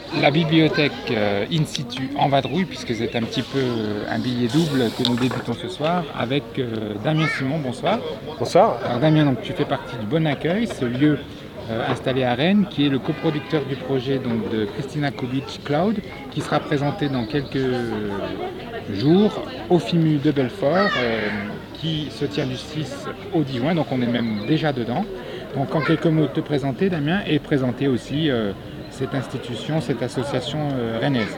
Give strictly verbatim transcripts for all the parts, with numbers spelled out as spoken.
la bibliothèque euh, in situ en vadrouille, puisque c'est un petit peu euh, un billet double que nous débutons ce soir avec euh, Damien Simon. Bonsoir. Bonsoir. Alors Damien, donc, tu fais partie du Bon Accueil, ce lieu euh, installé à Rennes, qui est le coproducteur du projet donc, de Christina Kubitsch Cloud, qui sera présenté dans quelques jours au FIMU de Belfort, euh, qui se tient du six au dix juin, donc on est même déjà dedans. Donc en quelques mots, te présenter Damien et présenter aussi euh, cette institution, cette association euh, rennaise.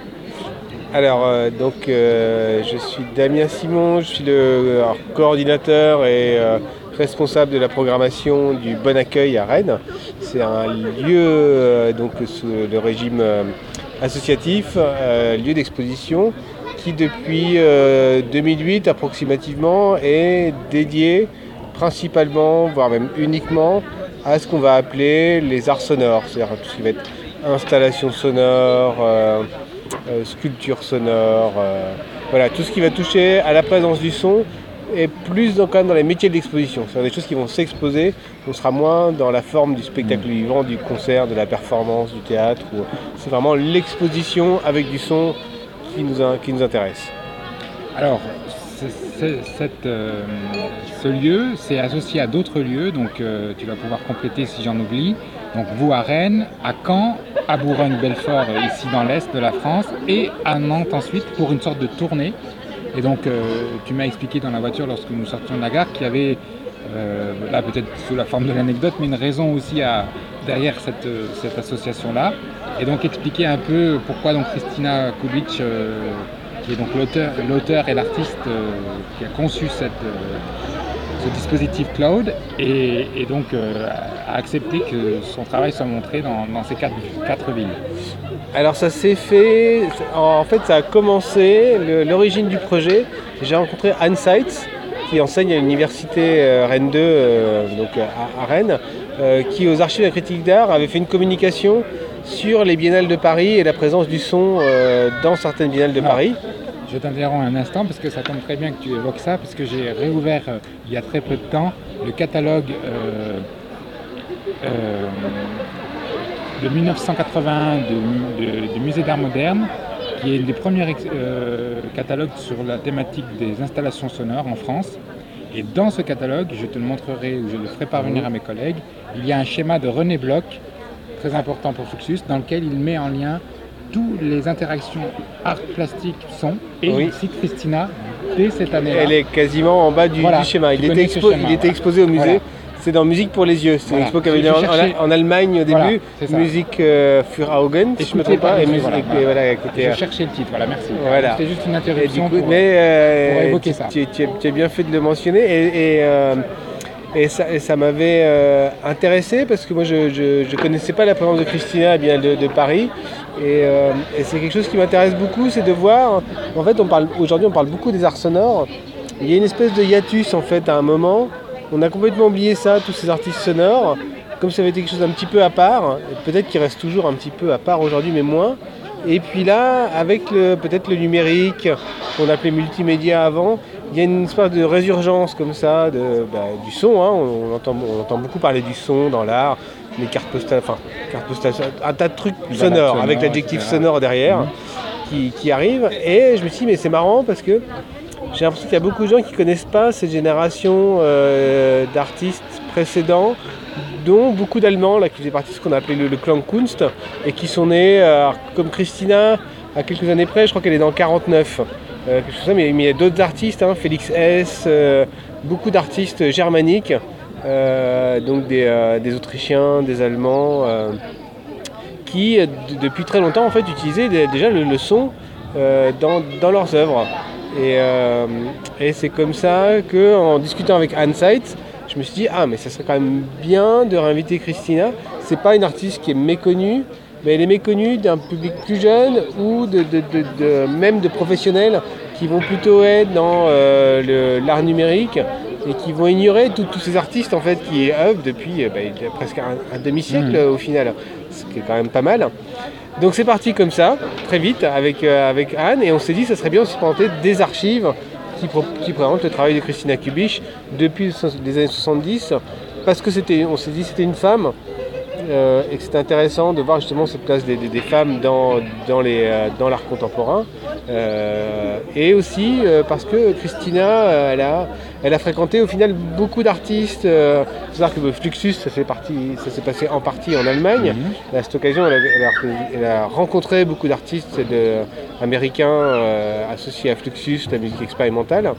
Alors, euh, donc, euh, je suis Damien Simon, je suis le alors, coordinateur et euh, responsable de la programmation du Bon Accueil à Rennes. C'est un lieu euh, donc, sous le régime euh, associatif, euh, lieu d'exposition qui depuis euh, deux mille huit approximativement est dédié principalement, voire même uniquement, à ce qu'on va appeler les arts sonores, c'est-à-dire tout ce qui va être installation sonore, euh, euh, sculpture sonore, euh, voilà, tout ce qui va toucher à la présence du son et plus dans, quand même dans les métiers de l'exposition. C'est-à-dire des choses qui vont s'exposer, on sera moins dans la forme du spectacle vivant, du concert, de la performance, du théâtre. Où c'est vraiment l'exposition avec du son qui nous, qui nous intéresse. Alors, c'est, cette, euh, ce lieu, c'est associé à d'autres lieux, donc euh, tu vas pouvoir compléter si j'en oublie. Donc vous à Rennes, à Caen, à Boulogne-Belfort, ici dans l'Est de la France, et à Nantes ensuite pour une sorte de tournée. Et donc euh, tu m'as expliqué dans la voiture lorsque nous sortions de la gare qu'il y avait, euh, là peut-être sous la forme de l'anecdote, mais une raison aussi à, derrière cette, cette association-là. Et donc expliquer un peu pourquoi donc Christina Kubitsch, euh, qui est donc l'auteur, l'auteur et l'artiste euh, qui a conçu cette, euh, ce dispositif cloud et, et donc euh, a accepté que son travail soit montré dans, dans ces quatre, quatre villes. Alors ça s'est fait, en fait ça a commencé, le, l'origine du projet, j'ai rencontré Anne Seitz qui enseigne à l'université euh, Rennes deux, euh, donc à, à Rennes, euh, qui aux archives de la critique d'art avait fait une communication sur les biennales de Paris et la présence du son euh, dans certaines biennales de Alors, Paris. Je t'interromps un instant parce que ça tombe très bien que tu évoques ça, parce que j'ai réouvert euh, il y a très peu de temps le catalogue euh, euh, de dix-neuf cent quatre-vingt-un de, de, du Musée d'Art Moderne, qui est le des premiers euh, catalogues sur la thématique des installations sonores en France. Et dans ce catalogue, je te le montrerai ou je le ferai parvenir à mes collègues, il y a un schéma de René Bloch, très important pour Fluxus, dans lequel il met en lien toutes les interactions art, plastique, son, et oui. Il cite Christina dès cette année-là. Elle est quasiment en bas du, voilà, du schéma. Il était, expo- schéma, il était exposé voilà. au musée. Voilà. C'est dans Musique pour les yeux. C'est voilà. une expo qui avait lieu en, en Allemagne au début. Voilà, Musique euh, für Augen, si je ne me trompe pas. Et, musique, voilà, et voilà. Voilà, écoutez, je cherchais le titre, voilà, merci. Voilà. C'était juste une interruption coup, pour, mais, euh, pour évoquer ça. Tu, tu, tu as bien fait de le mentionner. Et, et, euh, et, ça, et ça m'avait euh, intéressé parce que moi je ne connaissais pas la présence de Christina bien de, de Paris. Et, euh, et c'est quelque chose qui m'intéresse beaucoup, c'est de voir. En fait, on parle, aujourd'hui, on parle beaucoup des arts sonores. Il y a une espèce de hiatus en fait à un moment. On a complètement oublié ça, tous ces artistes sonores, comme ça avait été quelque chose d'un petit peu à part. Peut-être qu'il reste toujours un petit peu à part aujourd'hui, mais moins. Et puis là, avec le, peut-être le numérique, qu'on appelait multimédia avant, il y a une espèce de résurgence comme ça, de, bah, du son. Hein. On, entend, on entend beaucoup parler du son dans l'art, les cartes postales, enfin, cartes postales, un tas de trucs sonores, sonore, avec l'adjectif sonore derrière, mmh. qui, qui arrive. Et je me suis dit, mais c'est marrant parce que j'ai l'impression qu'il y a beaucoup de gens qui ne connaissent pas cette génération euh, d'artistes précédents, dont beaucoup d'Allemands là, qui faisaient partie de ce qu'on appelait le, le Klangkunst, et qui sont nés, euh, comme Christina, à quelques années près, je crois qu'elle est dans quarante-neuf. Euh, quelque chose ça, mais, mais il y a d'autres artistes, hein, Félix Hess, euh, beaucoup d'artistes germaniques, euh, donc des, euh, des Autrichiens, des Allemands, euh, qui d- depuis très longtemps en fait, utilisaient d- déjà le, le son euh, dans, dans leurs œuvres. Et, euh, et c'est comme ça qu'en discutant avec Anne Seitz, je me suis dit, ah mais ça serait quand même bien de réinviter Christina. C'est pas une artiste qui est méconnue, mais elle est méconnue d'un public plus jeune ou de, de, de, de, même de professionnels qui vont plutôt être dans euh, le, l'art numérique et qui vont ignorer tous ces artistes en fait, qui œuvrent depuis bah, presque un, un demi-siècle mmh. au final, ce qui est quand même pas mal. Donc c'est parti comme ça, très vite, avec, euh, avec Anne, et on s'est dit que ça serait bien aussi de présenter des archives qui, pro- qui présentent le travail de Christina Kubitsch depuis les années soixante-dix, parce que c'était, on s'est dit que c'était une femme euh, et que c'était intéressant de voir justement cette place des, des, des femmes dans, dans, les, euh, dans l'art contemporain. Euh, et aussi euh, parce que Christina, euh, elle, a, elle a fréquenté au final beaucoup d'artistes. Euh, il faut savoir que Fluxus, ça, fait partie, ça s'est passé en partie en Allemagne. Mm-hmm. À cette occasion, elle a, elle a, elle a rencontré beaucoup d'artistes de, américains euh, associés à Fluxus, la musique expérimentale.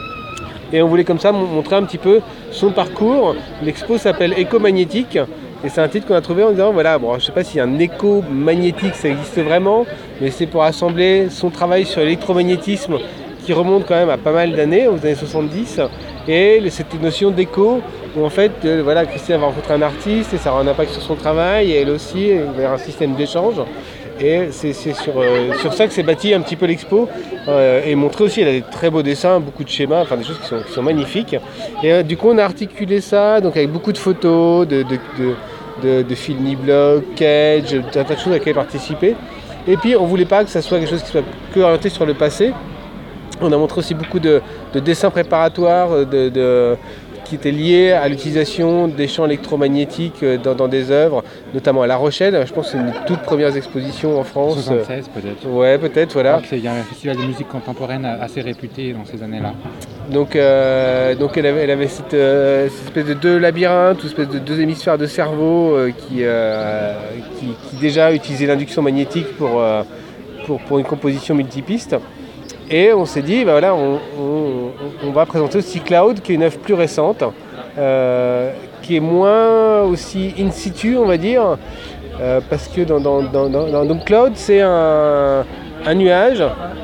Et on voulait comme ça montrer un petit peu son parcours. L'expo s'appelle Éco-magnétique. Et c'est un titre qu'on a trouvé en disant, voilà, bon, je ne sais pas si un écho magnétique ça existe vraiment, mais c'est pour assembler son travail sur l'électromagnétisme qui remonte quand même à pas mal d'années, aux années soixante-dix, et cette notion d'écho, où en fait, euh, voilà, Christine va rencontrer un artiste et ça aura un impact sur son travail, et elle aussi, il va y avoir un système d'échange. Et c'est, c'est sur, euh, sur ça que s'est bâti un petit peu l'expo, euh, et montrer aussi, elle a des très beaux dessins, beaucoup de schémas, enfin des choses qui sont, qui sont magnifiques. Et euh, du coup on a articulé ça donc avec beaucoup de photos, de, de, de, de, de Phil Niblock, Cage, un tas de choses à laquelle participer. Et puis on voulait pas que ça soit quelque chose qui soit que orienté sur le passé. On a montré aussi beaucoup de, de dessins préparatoires, de, de qui étaient liés à l'utilisation des champs électromagnétiques dans, dans des œuvres, notamment à La Rochelle. Je pense que c'est une des toutes premières expositions en France. soixante-seize peut-être. Ouais, peut-être, voilà. Il y a un festival de musique contemporaine assez réputé dans ces années-là. Donc, euh, donc elle avait, elle avait cette, euh, cette espèce de deux labyrinthes, ou espèce de deux hémisphères de cerveau euh, qui, euh, qui, qui déjà utilisaient l'induction magnétique pour, euh, pour, pour une composition multipiste. Et on s'est dit, bah voilà, on, on, on va présenter aussi Cloud, qui est une œuvre plus récente, euh, qui est moins aussi in situ, on va dire, euh, parce que dans, dans, dans, dans, dans Cloud, c'est un, un nuage.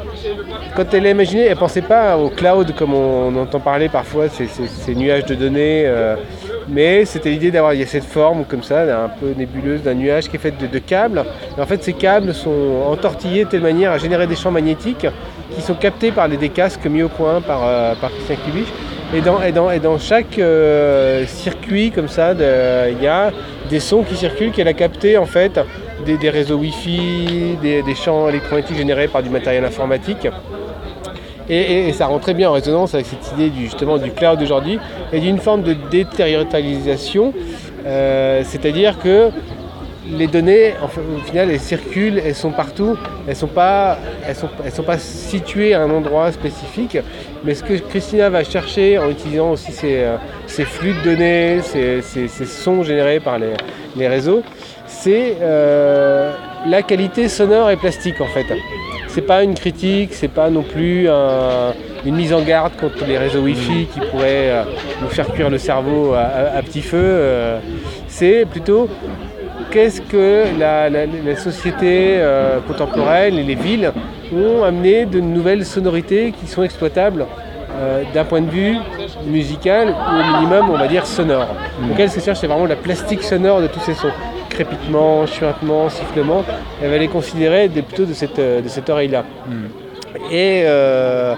Quand elle l'a imaginé, elle ne pensait pas au cloud comme on, on entend parler parfois, ces, ces, ces nuages de données, euh, mais c'était l'idée d'avoir il y a cette forme comme ça, un peu nébuleuse d'un nuage qui est fait de, de câbles. Et en fait, ces câbles sont entortillés de telle manière à générer des champs magnétiques qui sont captés par des, des casques mis au point par, euh, par Christian Kubich. Et dans, et, dans, et dans chaque euh, circuit comme ça, il y a des sons qui circulent qu'elle a captés en fait, des, des réseaux Wi-Fi, des, des champs électromagnétiques générés par du matériel informatique. Et, et, et ça rend très bien en résonance avec cette idée du, justement du cloud d'aujourd'hui et d'une forme de déterritorialisation, euh, c'est-à-dire que les données, en fait, au final, elles circulent, elles sont partout, elles ne sont pas, elles sont, elles sont pas situées à un endroit spécifique, mais ce que Christina va chercher en utilisant aussi ces, euh, ces flux de données, ces, ces, ces sons générés par les, les réseaux, c'est euh, la qualité sonore et plastique en fait. C'est pas une critique, c'est pas non plus un, une mise en garde contre les réseaux Wi-Fi qui pourraient euh, nous faire cuire le cerveau à, à, à petit feu. Euh, c'est plutôt qu'est-ce que la, la, la société euh, contemporaine et les villes ont amené de nouvelles sonorités qui sont exploitables euh, d'un point de vue musical ou au minimum, on va dire, sonore. Donc elle se cherche, c'est vraiment la plastique sonore de tous ces sons. Crépitement, chuintement, sifflement, elle va les considérer plutôt de cette, de cette oreille-là. Mm. Et, euh,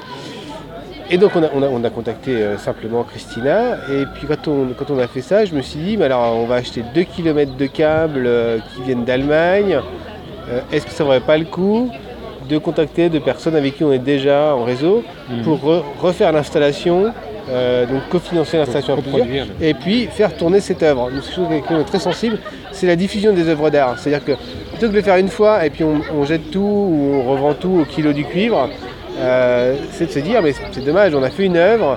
et donc on a, on a, on a contacté euh, simplement Christina, et puis quand on, quand on a fait ça, je me suis dit, mais alors on va acheter deux kilomètres de câbles euh, qui viennent d'Allemagne, euh, est-ce que ça ne vaudrait pas le coup de contacter des personnes avec qui on est déjà en réseau mm. pour re- refaire l'installation, Euh, donc cofinancer l'installation à plusieurs, et puis faire tourner cette œuvre. Donc, quelque chose qui est très sensible, c'est la diffusion des œuvres d'art. C'est-à-dire que plutôt que de le faire une fois et puis on, on jette tout ou on revend tout au kilo du cuivre, euh, c'est de se dire mais c'est dommage, on a fait une œuvre,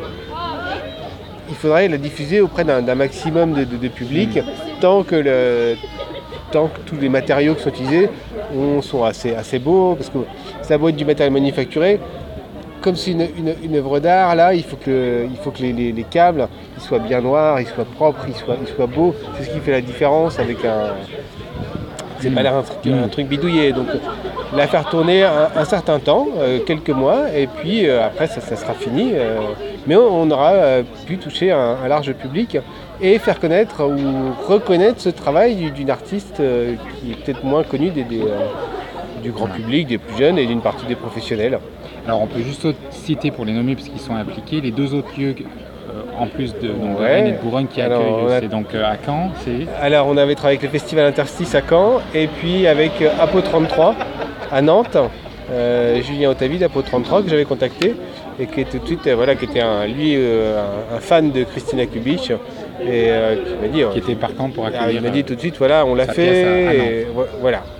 il faudrait la diffuser auprès d'un, d'un maximum de, de, de public mmh. tant que le, tant que tous les matériaux qui sont utilisés on, sont assez, assez beaux, parce que ça doit être du matériel manufacturé. Comme c'est une, une, une œuvre d'art, là, il faut que, il faut que les, les, les câbles ils soient bien noirs, ils soient propres, ils soient, ils soient beaux. C'est ce qui fait la différence avec un... C'est pas l'air un truc, un truc bidouillé. Donc la faire tourner un, un certain temps, euh, quelques mois, et puis euh, après ça, ça sera fini. Euh, mais on, on aura euh, pu toucher un, un large public et faire connaître ou reconnaître ce travail du, d'une artiste euh, qui est peut-être moins connue des... des euh, du grand public, des plus jeunes et d'une partie des professionnels. Alors on peut juste citer pour les nommer parce qu'ils sont impliqués les deux autres lieux euh, en plus de, donc, ouais. de Rennes et de Bourgogne qui Alors, accueillent. a... C'est donc euh, à Caen. C'est... Alors on avait travaillé avec le Festival Interstice à Caen et puis avec Apo trente-trois à Nantes, euh, Julien Otavi d'Apo trente-trois que j'avais contacté et qui était tout de suite, euh, voilà, qui était un, lui euh, un, un fan de Christina Kubich, et euh, qui m'a dit, qui était partant pour ah, accueillir. il m'a dit tout de suite, voilà, on l'a sa fait, pièce à- à et vo- voilà.